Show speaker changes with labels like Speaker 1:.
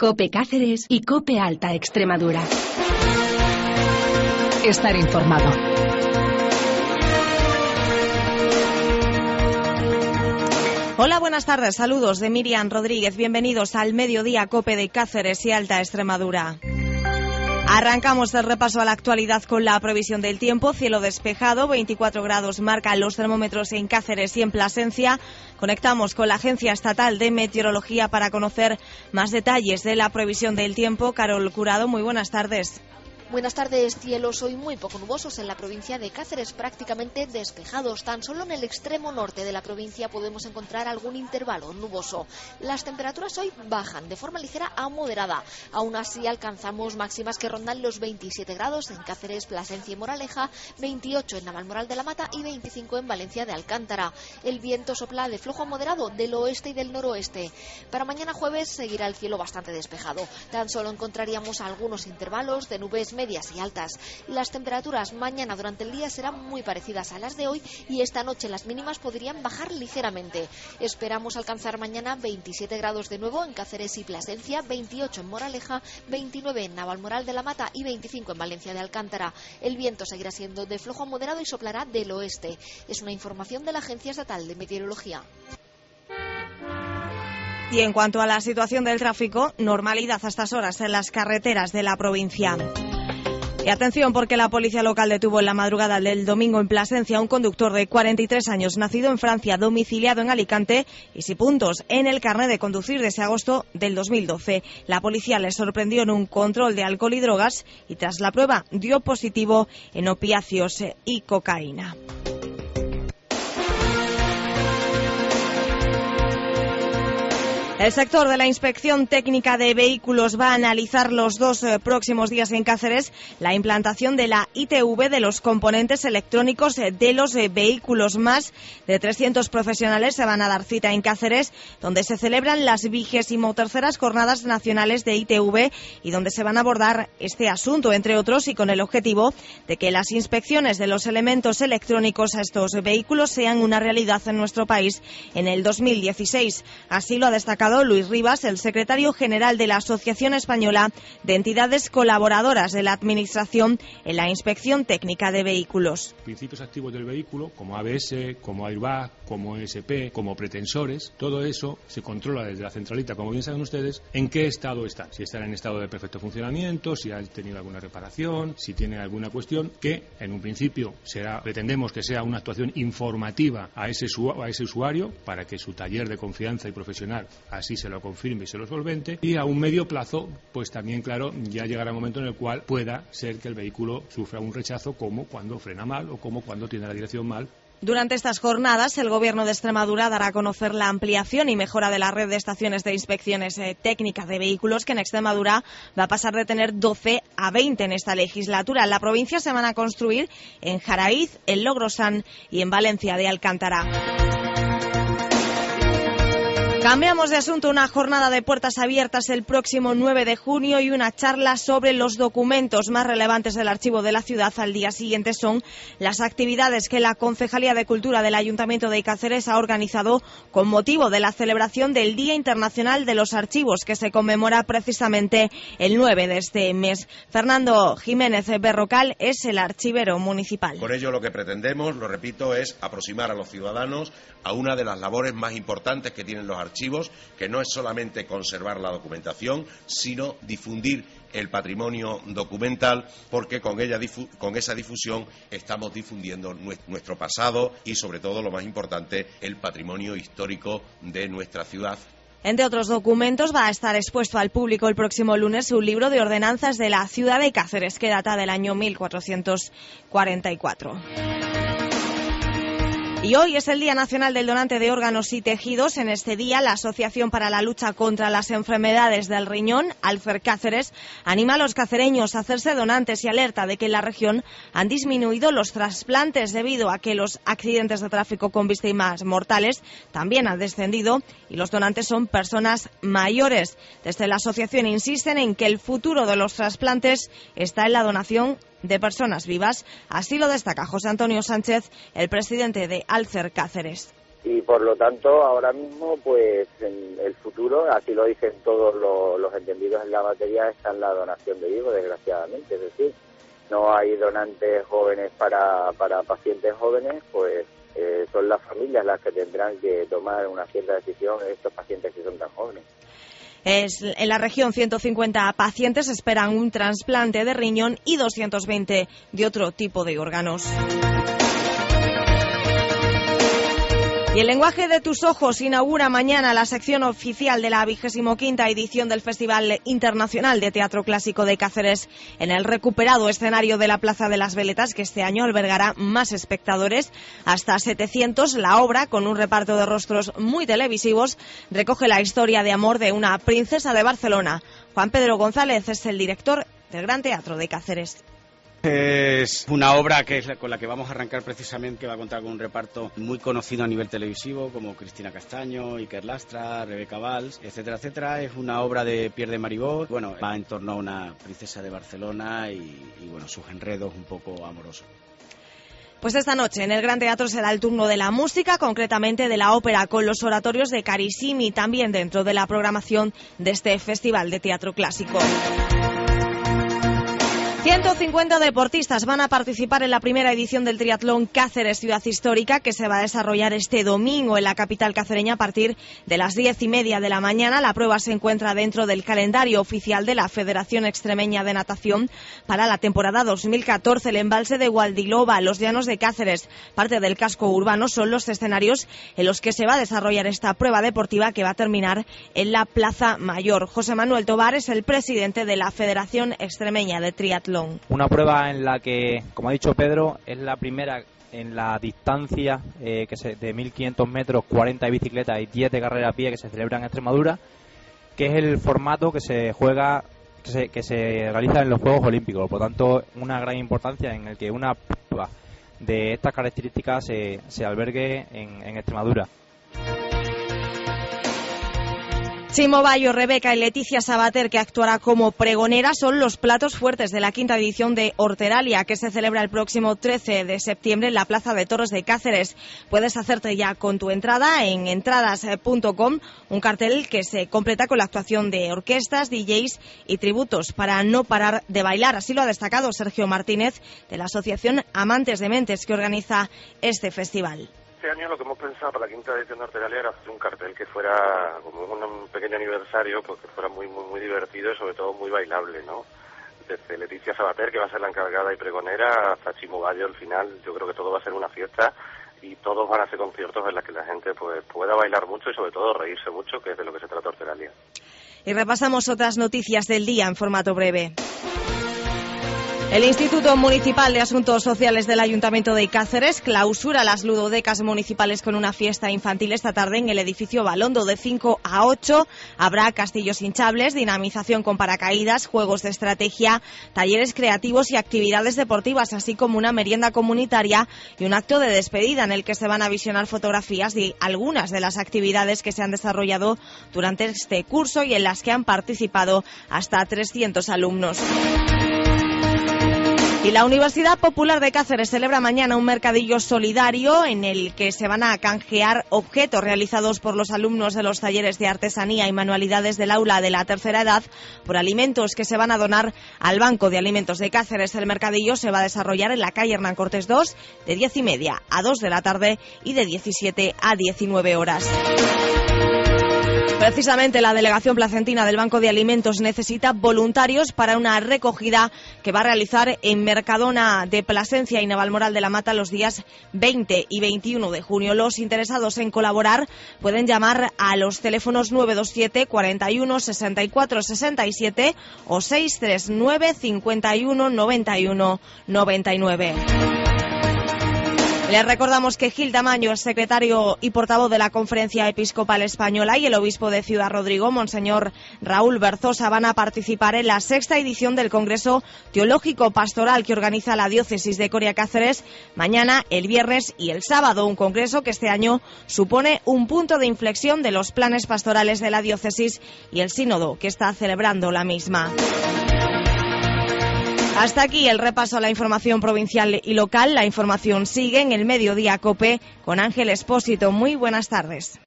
Speaker 1: COPE Cáceres y COPE Alta Extremadura.
Speaker 2: Estar informado.
Speaker 3: Hola, buenas tardes. Saludos de Miriam Rodríguez. Bienvenidos al Mediodía COPE de Cáceres y Alta Extremadura. Arrancamos el repaso a la actualidad con la previsión del tiempo. Cielo despejado, 24 grados marcan los termómetros en Cáceres y en Plasencia. Conectamos con la Agencia Estatal de Meteorología para conocer más detalles de la previsión del tiempo. Carol Curado, muy buenas tardes.
Speaker 4: Buenas tardes. Cielos hoy muy poco nubosos en la provincia de Cáceres, prácticamente despejados. Tan solo en el extremo norte de la provincia podemos encontrar algún intervalo nuboso. Las temperaturas hoy bajan de forma ligera a moderada. Aún así alcanzamos máximas que rondan los 27 grados en Cáceres, Plasencia y Moraleja, 28 en Navalmoral de la Mata y 25 en Valencia de Alcántara. El viento sopla de flojo a moderado del oeste y del noroeste. Para mañana jueves seguirá el cielo bastante despejado. Tan solo encontraríamos algunos intervalos de nubes medias y altas. Las temperaturas mañana durante el día serán muy parecidas a las de hoy y esta noche las mínimas podrían bajar ligeramente. Esperamos alcanzar mañana 27 grados de nuevo en Cáceres y Plasencia, 28 en Moraleja, 29 en Navalmoral de la Mata y 25 en Valencia de Alcántara. El viento seguirá siendo de flojo a moderado y soplará del oeste. Es una información de la Agencia Estatal de Meteorología.
Speaker 3: Y en cuanto a la situación del tráfico, normalidad a estas horas en las carreteras de la provincia. Y atención, porque la policía local detuvo en la madrugada del domingo en Plasencia a un conductor de 43 años, nacido en Francia, domiciliado en Alicante y sin puntos en el carnet de conducir desde agosto del 2012. La policía le sorprendió en un control de alcohol y drogas y tras la prueba dio positivo en opiáceos y cocaína. El sector de la inspección técnica de vehículos va a analizar los dos próximos días en Cáceres la implantación de la ITV de los componentes electrónicos de los vehículos. Más de 300 profesionales se van a dar cita en Cáceres, donde se celebran las 23ª Jornadas Nacionales de ITV y donde se van a abordar este asunto, entre otros, y con el objetivo de que las inspecciones de los elementos electrónicos a estos vehículos sean una realidad en nuestro país en el 2016. Así lo ha destacado Luis Rivas, el secretario general de la Asociación Española de Entidades Colaboradoras de la Administración en la Inspección Técnica de Vehículos.
Speaker 5: Principios activos del vehículo, como ABS, como airbag, como ESP, como pretensores, todo eso se controla desde la centralita, como bien saben ustedes, en qué estado están. Si están en estado de perfecto funcionamiento, si han tenido alguna reparación, si tienen alguna cuestión, que en un principio pretendemos que sea una actuación informativa a ese usuario para que su taller de confianza y profesional así se lo confirme y se lo solvente, y a un medio plazo, pues también, claro, ya llegará un momento en el cual pueda ser que el vehículo sufra un rechazo, como cuando frena mal o como cuando tiene la dirección mal.
Speaker 3: Durante estas jornadas, el Gobierno de Extremadura dará a conocer la ampliación y mejora de la red de estaciones de inspecciones técnicas de vehículos, que en Extremadura va a pasar de tener 12 a 20 en esta legislatura. En la provincia se van a construir en Jaraiz, en Logrosán y en Valencia de Alcántara. Cambiamos de asunto. Una jornada de puertas abiertas el próximo 9 de junio y una charla sobre los documentos más relevantes del archivo de la ciudad. Al día siguiente son las actividades que la Concejalía de Cultura del Ayuntamiento de Cáceres ha organizado con motivo de la celebración del Día Internacional de los Archivos, que se conmemora precisamente el 9 de este mes. Fernando Jiménez Berrocal es el archivero municipal.
Speaker 6: Por ello, lo que pretendemos, lo repito, es aproximar a los ciudadanos a una de las labores más importantes que tienen los archivos, que no es solamente conservar la documentación, sino difundir el patrimonio documental, porque con esa difusión estamos difundiendo nuestro pasado y, sobre todo, lo más importante, el patrimonio histórico de nuestra ciudad.
Speaker 3: Entre otros documentos, va a estar expuesto al público el próximo lunes un libro de ordenanzas de la ciudad de Cáceres, que data del año 1444. Y hoy es el Día Nacional del Donante de Órganos y Tejidos. En este día, la Asociación para la Lucha contra las Enfermedades del Riñón, Alcer Cáceres, anima a los cacereños a hacerse donantes y alerta de que en la región han disminuido los trasplantes debido a que los accidentes de tráfico con víctimas mortales también han descendido y los donantes son personas mayores. Desde la asociación insisten en que el futuro de los trasplantes está en la donación de personas vivas. Así lo destaca José Antonio Sánchez, el presidente de Alcer Cáceres.
Speaker 2: y por lo tanto ahora mismo pues en el futuro, así lo dicen todos los entendidos en la materia, está en la donación de hígado, desgraciadamente, es decir, no hay donantes jóvenes para pacientes jóvenes, pues son las familias las que tendrán que tomar una cierta decisión en estos pacientes que son tan jóvenes.
Speaker 3: En la región, 150 pacientes esperan un trasplante de riñón y 220 de otro tipo de órganos. Y el lenguaje de tus ojos inaugura mañana la sección oficial de la 25ª edición del Festival Internacional de Teatro Clásico de Cáceres en el recuperado escenario de la Plaza de las Veletas, que este año albergará más espectadores, hasta 700. La obra, con un reparto de rostros muy televisivos, recoge la historia de amor de una princesa de Barcelona. Juan Pedro González es el director del Gran Teatro de Cáceres.
Speaker 7: Es una obra con la que vamos a arrancar precisamente, que va a contar con un reparto muy conocido a nivel televisivo, como Cristina Castaño, Iker Lastra, Rebeca Valls, etcétera, etcétera. Es una obra de Pierre de Marivaux, bueno, va en torno a una princesa de Barcelona y bueno, sus enredos un poco amorosos.
Speaker 3: Pues esta noche en el Gran Teatro será el turno de la música, concretamente de la ópera, con los oratorios de Carissimi, también dentro de la programación de este Festival de Teatro Clásico. 150 deportistas van a participar en la primera edición del triatlón Cáceres Ciudad Histórica, que se va a desarrollar este domingo en la capital cacereña a partir de las 10:30 de la mañana. La prueba se encuentra dentro del calendario oficial de la Federación Extremeña de Natación para la temporada 2014. El embalse de Gualdilova, los llanos de Cáceres, parte del casco urbano, son los escenarios en los que se va a desarrollar esta prueba deportiva, que va a terminar en la Plaza Mayor. José Manuel Tobar es el presidente de la Federación Extremeña de Triatlón.
Speaker 8: Una prueba en la que, como ha dicho Pedro, es la primera en la distancia de 1.500 metros, 40 de bicicleta y 10 de carrera a pie, que se celebra en Extremadura, que es el formato que se juega, que se realiza en los Juegos Olímpicos. Por tanto, una gran importancia en el que una prueba de estas características se albergue en Extremadura.
Speaker 3: Chimo Bayo, Rebeca y Leticia Sabater, que actuará como pregonera, son los platos fuertes de la 5ª edición de Horteralia, que se celebra el próximo 13 de septiembre en la Plaza de Toros de Cáceres. Puedes hacerte ya con tu entrada en entradas.com, un cartel que se completa con la actuación de orquestas, DJs y tributos para no parar de bailar. Así lo ha destacado Sergio Martínez, de la Asociación Amantes de Mentes, que organiza este festival.
Speaker 9: Este año lo que hemos pensado para la 5ª edición de Horteralia era hacer un cartel que fuera como un pequeño aniversario, pues que fuera muy divertido y sobre todo muy bailable, ¿no? Desde Leticia Sabater, que va a ser la encargada y pregonera, hasta Chimo Bayo, al final yo creo que todo va a ser una fiesta y todos van a ser conciertos en los que la gente pues pueda bailar mucho y sobre todo reírse mucho, que es de lo que se trata Horteralia.
Speaker 3: Y repasamos otras noticias del día en formato breve. El Instituto Municipal de Asuntos Sociales del Ayuntamiento de Cáceres clausura las ludotecas municipales con una fiesta infantil esta tarde en el edificio Balondo de 5 a 8. Habrá castillos hinchables, dinamización con paracaídas, juegos de estrategia, talleres creativos y actividades deportivas, así como una merienda comunitaria y un acto de despedida en el que se van a visionar fotografías de algunas de las actividades que se han desarrollado durante este curso y en las que han participado hasta 300 alumnos. Y la Universidad Popular de Cáceres celebra mañana un mercadillo solidario en el que se van a canjear objetos realizados por los alumnos de los talleres de artesanía y manualidades del aula de la tercera edad por alimentos que se van a donar al Banco de Alimentos de Cáceres. El mercadillo se va a desarrollar en la calle Hernán Cortés 2 de 10:30 a 2 de la tarde y de 17 a 19 horas. Precisamente la delegación placentina del Banco de Alimentos necesita voluntarios para una recogida que va a realizar en Mercadona de Plasencia y Navalmoral de la Mata los días 20 y 21 de junio. Los interesados en colaborar pueden llamar a los teléfonos 927 41 64 67 o 639 51 91 99. Les recordamos que Gil Tamaño, secretario y portavoz de la Conferencia Episcopal Española, y el obispo de Ciudad Rodrigo, Monseñor Raúl Berzosa, van a participar en la 6ª edición del Congreso Teológico Pastoral que organiza la Diócesis de Coria Cáceres mañana, el viernes y el sábado. Un congreso que este año supone un punto de inflexión de los planes pastorales de la diócesis y el sínodo que está celebrando la misma. Hasta aquí el repaso a la información provincial y local. La información sigue en el Mediodía COPE con Ángel Expósito. Muy buenas tardes.